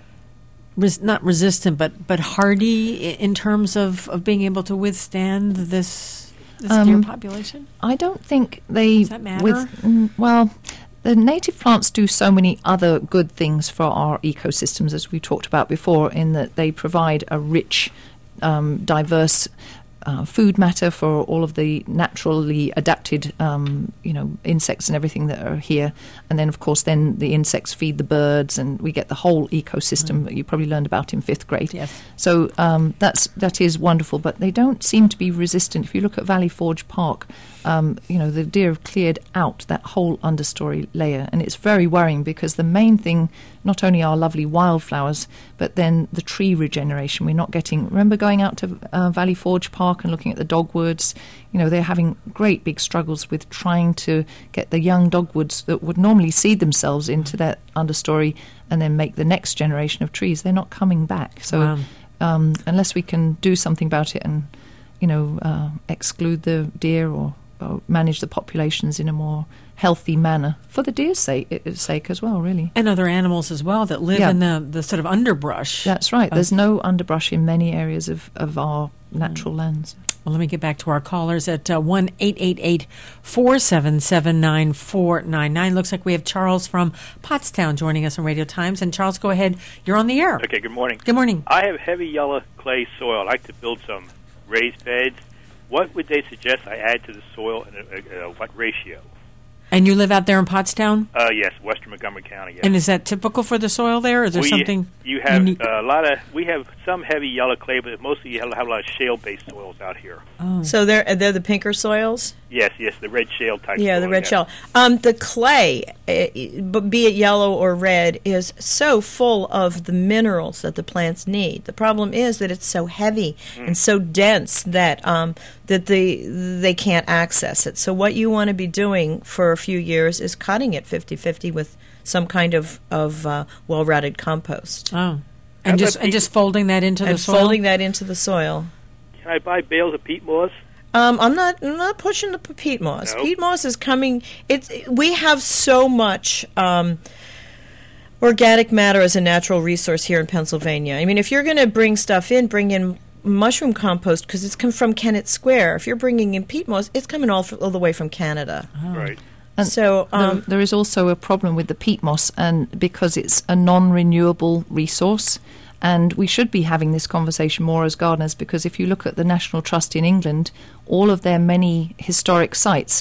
res- not resistant, but but hardy i- in terms of, of being able to withstand this this deer Um, population? I don't think they. Does that matter? With, mm, well, the native plants do so many other good things for our ecosystems, as we talked about before, in that they provide a rich, um, diverse uh, food matter for all of the naturally adapted, um, you know, insects and everything that are here. And then, of course, then the insects feed the birds, and we get the whole ecosystem that you probably learned about in fifth grade. Yes. So um, that's that is wonderful, but they don't seem to be resistant. If you look at Valley Forge Park, um, you know, the deer have cleared out that whole understory layer, and it's very worrying because the main thing, not only our lovely wildflowers, but then the tree regeneration. We're not getting. Remember going out to uh, Valley Forge Park and looking at the dogwoods? You know, they're having great big struggles with trying to get the young dogwoods that would normally seed themselves into that understory and then make the next generation of trees. They're not coming back. So Wow. um, unless we can do something about it and, you know, uh, exclude the deer or, or manage the populations in a more healthy manner for the deer's sake, sake as well, really. And other animals as well that live Yeah. in the, the sort of underbrush. That's right. of- There's no underbrush in many areas of, of our natural lands. Well, let me get back to our callers at uh, one eight eight eight, four seven seven, nine four nine nine. Looks like we have Charles from Pottstown joining us on Radio Times. And Charles, go ahead. You're on the air. Okay, good morning. Good morning. I have heavy yellow clay soil. I'd like to build some raised beds. What would they suggest I add to the soil and uh, uh, what ratio? And you live out there in Pottstown? Uh, yes, Western Montgomery County. Yes. And is that typical for the soil there? Is there we, something you have unique? uh, a lot of? We have some heavy yellow clay, but mostly you have, have a lot of shale-based soils out here. Oh. So they're they're the pinker soils. Yes, yes, the red shale type. Yeah, soil, the red yeah. shale. Um, the clay, uh, be it yellow or red, is so full of the minerals that the plants need. The problem is that it's so heavy Mm. and so dense that um, that they they can't access it. So what you want to be doing for a few years is cutting it fifty-fifty with some kind of of uh, well-rotted compost. Oh, and just and just folding that into the and soil. folding that into the soil. Can I buy bales of peat moss? Um, I'm not. I'm not pushing the p- peat moss. No? Peat moss is coming. It's. We have so much um, organic matter as a natural resource here in Pennsylvania. I mean, if you're going to bring stuff in, bring in mushroom compost because it's come from Kennett Square. If you're bringing in peat moss, it's coming all, f- all the way from Canada. Right. And so um, there, there is also a problem with the peat moss, and because it's a non-renewable resource. And we should be having this conversation more as gardeners, because if you look at the National Trust in England, all of their many historic sites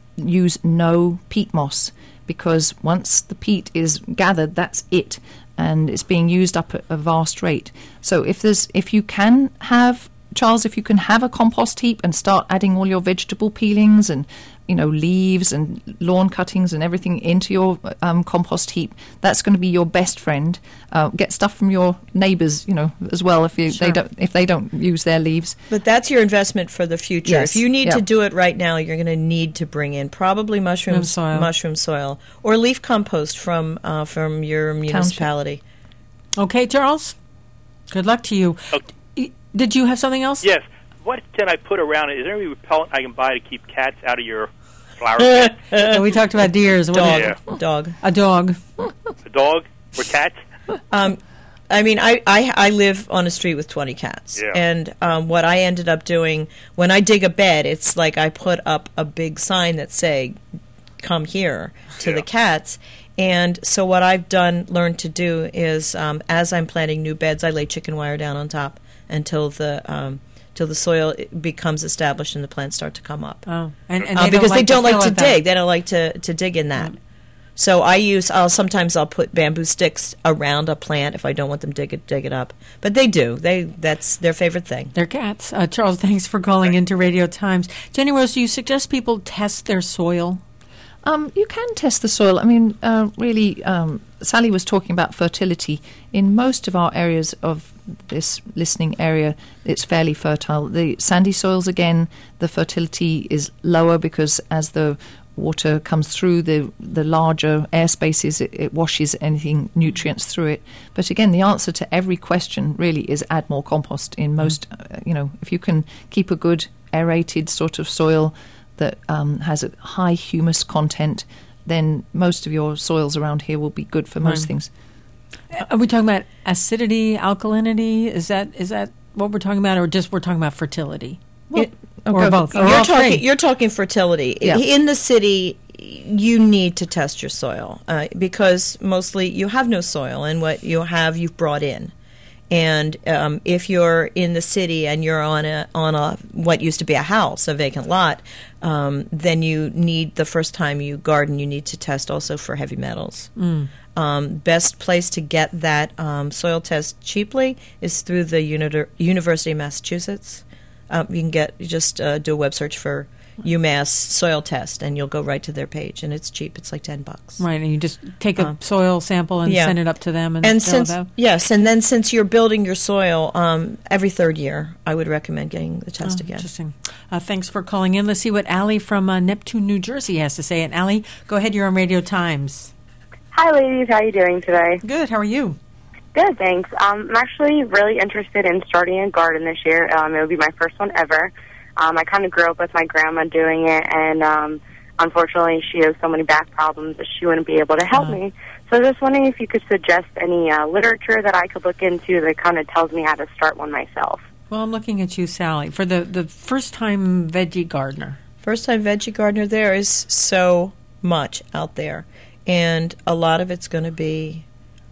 use no peat moss, because once the peat is gathered, that's it, and it's being used up at a vast rate. So if there's, if you can have, Charles, if you can have a compost heap and start adding all your vegetable peelings and, you know, leaves and lawn cuttings and everything into your um, compost heap, that's going to be your best friend. Uh, get stuff from your neighbours, you know, as well if you Sure. they don't if they don't use their leaves. But that's your investment for the future. Yes. If you need Yep. to do it right now, you're going to need to bring in probably mushroom Mushroom soil. mushroom soil, or leaf compost from uh, from your municipality. Okay, Charles. Good luck to you. Okay. Did you have something else? Yes. What can I put around it? Is there any repellent I can buy to keep cats out of your flower bed? Yeah, we talked about deers. What Dog, Yeah. dog, A dog. A dog or cats? Um, I mean, I, I I live on a street with twenty cats, Yeah. and um, what I ended up doing when I dig a bed, it's like I put up a big sign that say, "Come here" to Yeah. the cats. And so what I've done, learned to do is, um, as I'm planting new beds, I lay chicken wire down on top until the um, till the soil becomes established and the plants start to come up. Oh, and, and Uh, they because don't they don't to like fill to it that- dig. They don't like to, to dig in that. So I use. I'll sometimes I'll put bamboo sticks around a plant if I don't want them to dig it dig it up. But they do. They that's their favorite thing. They're cats. Uh, Charles, thanks for calling into Radio Times. Jenny Rose, do you suggest people test their soil? Um, you can test the soil. I mean, uh, really, um, Sally was talking about fertility. In most of our areas of this listening area, it's fairly fertile. The sandy soils, again, the fertility is lower because as the water comes through the the larger air spaces, it, it washes anything nutrients through it. But again, the answer to every question really is add more compost. In most, uh, you know, if you can keep a good aerated sort of soil that um, has a high humus content, then most of your soils around here will be good for most Right. things. Are we talking about acidity, alkalinity? Is that is that what we're talking about, or just we're talking about fertility? Well, It- or okay. both? Or You're all talking. three? You're talking fertility Yeah. in the city. You need to test your soil uh, because mostly you have no soil, and what you have you've brought in. And um, if you're in the city and you're on a on a what used to be a house, a vacant lot, um, then you need the first time you garden, you need to test also for heavy metals. Mm. Um, best place to get that um, soil test cheaply is through the Uni- University of Massachusetts. Um, you can get you just uh, do a web search for UMass soil test, and you'll go right to their page, and it's cheap. It's like ten bucks. Right, and you just take a Um, soil sample and yeah. send it up to them, and, And fill since it out. yes, and then since you're building your soil um, every third year, I would recommend getting the test Oh, again. Interesting. Uh, thanks for calling in. Let's see what Allie from uh, Neptune, New Jersey has to say. And Allie, go ahead. You're on Radio Times. Hi, ladies. How are you doing today? Good. How are you? Good, thanks. Um, I'm actually really interested in starting a garden this year. Um, it would be my first one ever. Um, I kind of grew up with my grandma doing it, and um, unfortunately, she has so many back problems that she wouldn't be able to help Uh-huh. me. So I was just wondering if you could suggest any uh, literature that I could look into that kind of tells me how to start one myself. Well, I'm looking at you, Sally, for the, the first-time veggie gardener. First time veggie gardener, there is so much out there, and a lot of it's going to be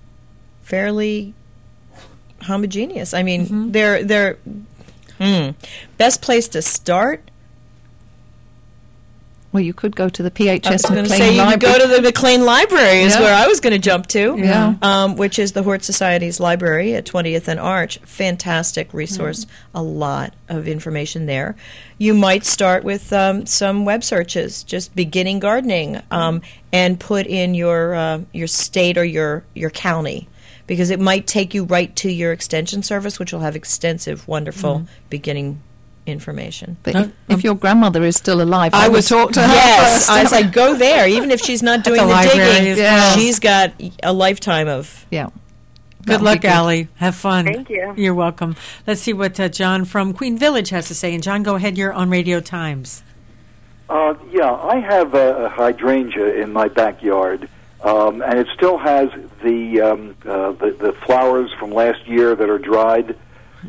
fairly homogeneous. I mean, Mm-hmm. they're they're hmm. Best place to start. Well, you could go to the P H S I was going to McLean say you could Library. go to the McLean Library is Yeah. where I was going to jump to, Yeah. um, which is the Hort Society's library at twentieth and Arch. Fantastic resource, Mm. a lot of information there. You might start with um, some web searches, just beginning gardening, um, and put in your uh, your state or your your county, because it might take you right to your extension service, which will have extensive, wonderful Mm. beginning information. But if, if your grandmother is still alive, I, I would was talk to her Yes, first. I was like, go there, even if she's not doing the the, library digging. as well. She's got a lifetime of. Yeah. Good luck, Allie. Have fun. Thank you. You're welcome. Let's see what uh, John from Queen Village has to say. And John, go ahead. You're on Radio Times. Uh, yeah, I have a, a hydrangea in my backyard, um, and it still has the, um, uh, the the flowers from last year that are dried.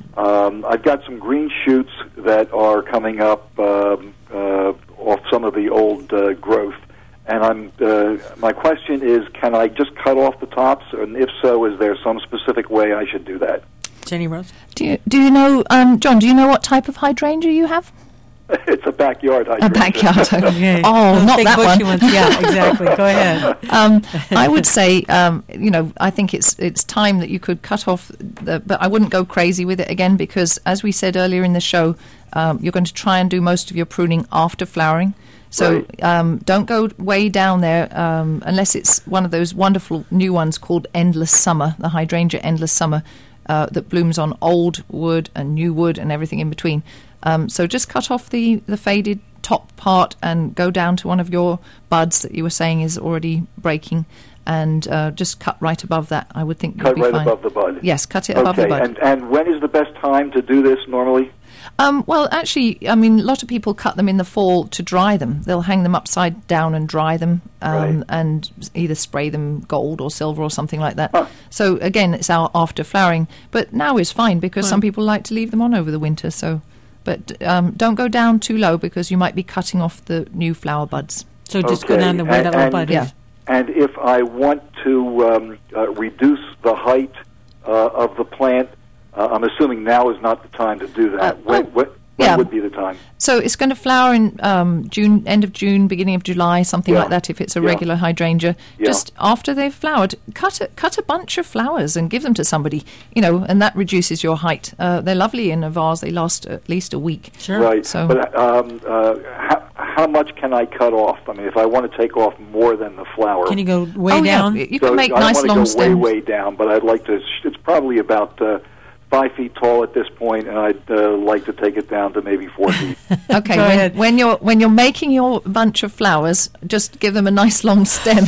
Um, I've got some green shoots that are coming up um, uh, off some of the old uh, growth, and I'm. Uh, my question is, can I just cut off the tops, and if so, is there some specific way I should do that? Jenny Rose? Do you, do you know, um, John, do you know what type of hydrangea you have? It's a backyard hydrangea. A backyard. Okay. Oh, Those not big that bushy one. ones. Yeah, exactly. Go ahead. Um, I would say, um, you know, I think it's it's time that you could cut off, the, but I wouldn't go crazy with it again because, as we said earlier in the show, um, you're going to try and do most of your pruning after flowering. So um, don't go way down there um, unless it's one of those wonderful new ones called Endless Summer, the hydrangea Endless Summer, uh, that blooms on old wood and new wood and everything in between. Um, so just cut off the, the faded top part and go down to one of your buds that you were saying is already breaking and uh, just cut right above that. I would think you'd Cut be right fine. above the bud. Yes, cut it okay, above the bud. and and when is the best time to do this normally? Um, well, actually, I mean, a lot of people cut them in the fall to dry them. They'll hang them upside down and dry them um, Right. and either spray them gold or silver or something like that. So, again, it's our after flowering. But now is fine because Right. some people like to leave them on over the winter. So, But um, don't go down too low because you might be cutting off the new flower buds. So just go Okay, down to where and- that little and- bud Yeah. is. And if I want to um, uh, reduce the height uh, of the plant, uh, I'm assuming now is not the time to do that. Uh, when oh, when, when yeah. would be the time? So it's going to flower in um, June, end of June, beginning of July, something Yeah. like that. If it's a Yeah. regular hydrangea, Yeah. just after they've flowered, cut a, cut a bunch of flowers and give them to somebody. You know, and that reduces your height. Uh, they're lovely in a vase. They last at least a week. Sure. Right. So- But um, uh, how, how much can I cut off? I mean, if I want to take off more than the flower, Can you go way Oh, yeah. down? You so can make I nice don't long want to go stems. way way down, but I'd like to. It's probably about uh, five feet tall at this point, and I'd uh, like to take it down to maybe four feet. Okay, Go when, ahead. when you're when you're making your bunch of flowers, just give them a nice long stem.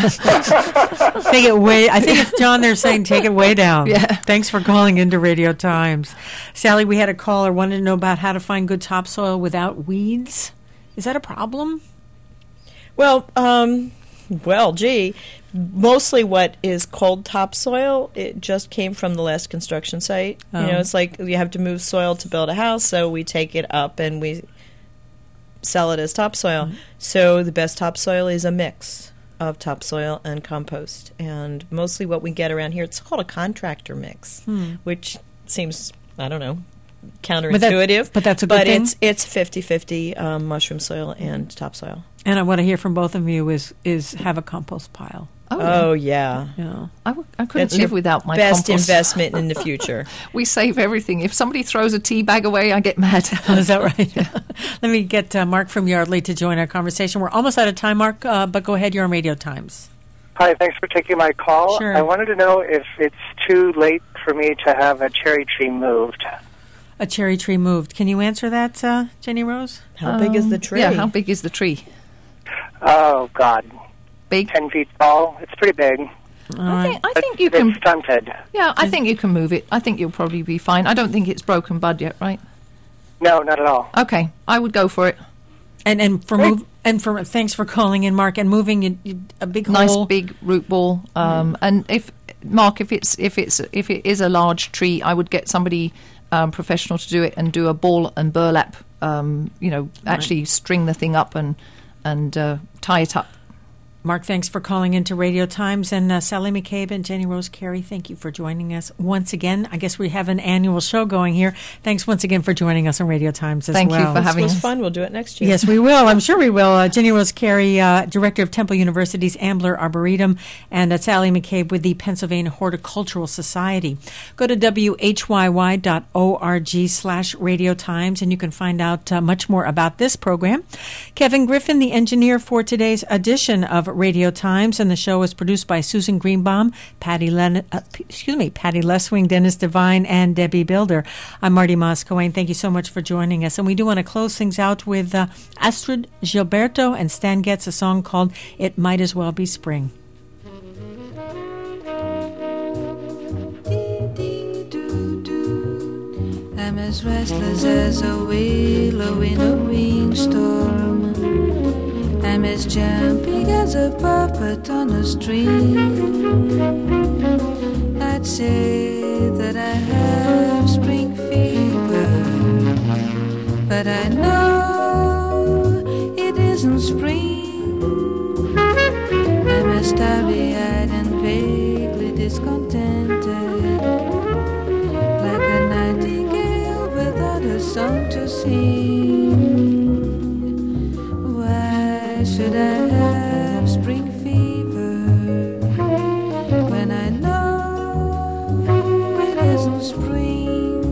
Take it way. I think it's John. They're saying take it way down. Yeah. Thanks for calling into Radio Times, Sally. We had a caller wanted to know about how to find good topsoil without weeds. Is that a problem? Well, um, well, gee, mostly what is called topsoil, it just came from the last construction site. Oh. You know, it's like you have to move soil to build a house, so we take it up and we sell it as topsoil. Mm-hmm. So the best topsoil is a mix of topsoil and compost. And mostly what we get around here, it's called a contractor mix, Hmm. which seems, I don't know, But counterintuitive. that- but that's a good but thing? it's it's fifty-fifty um, mushroom soil and topsoil. And I want to hear from both of you is is have a compost pile. Oh, yeah. Yeah. I, w- I couldn't That's live your without my best compost. investment in the future. We save everything. If somebody throws a tea bag away, I get mad. Is that right? Let me get uh, Mark from Yardley to join our conversation. We're almost out of time, Mark, uh, but go ahead. You're on Radio Times. Hi, thanks for taking my call. Sure. I wanted to know if it's too late for me to have a cherry tree moved. A cherry tree moved. Can you answer that, uh, Jenny Rose? How big is the Um, tree? Yeah, how big is the tree? Oh, God. Big? Ten feet tall. It's pretty big. I think, I think It's- you it's can. stunted. Yeah, I think you can move it. I think you'll probably be fine. I don't think it's broken bud yet, right? No, not at all. Okay, I would go for it. And and for move and for thanks for calling in, Mark. And moving you, you, a big Nice hole. big root ball. Um, And if Mark, if it's if it's if it is a large tree, I would get somebody um, professional to do it and do a ball and burlap. Um, you know, actually string the thing up and and uh, tie it up. Mark, thanks for calling into Radio Times. And uh, Sally McCabe and Jenny Rose Carey, thank you for joining us once again. I guess we have an annual show going here. Thanks once again for joining us on Radio Times as thank well. Thank you for having us. This was fun. We'll do it next year. Yes, we will. I'm sure we will. Uh, Jenny Rose Carey, uh, Director of Temple University's Ambler Arboretum, and uh, Sally McCabe with the Pennsylvania Horticultural Society. Go to W H Y Y dot org slash Radio Times, and you can find out uh, much more about this program. Kevin Griffin, the engineer for today's edition of Radio Times, and the show was produced by Susan Greenbaum, Patty Len- uh, excuse me, Patty Leswing, Dennis Devine, and Debbie Builder. I'm Marty Moscow. Thank you so much for joining us. And we do want to close things out with uh, Astrid Gilberto and Stan Getz, a song called "It Might As Well Be Spring." I'm as restless as a willow in a windstorm. I'm as jumpy as a puppet on a string. I'd say that I have spring fever, but I know it isn't spring. I'm as starry-eyed and vaguely discontented, like a nightingale without a song to sing. Why should I have spring fever when I know it isn't spring?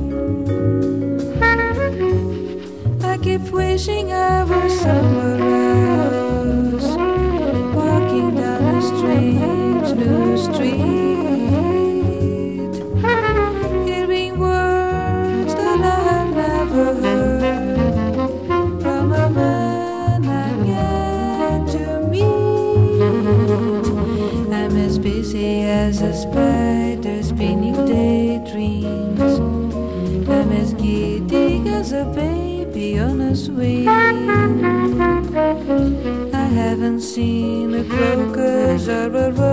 I keep wishing I were somewhere else, walking down a strange new street, hearing words that I've never heard from a man I've yet to meet. I'm as busy as a spider spinning daydreams. I'm as giddy as a baby on a swing. I haven't seen a crocus or a rose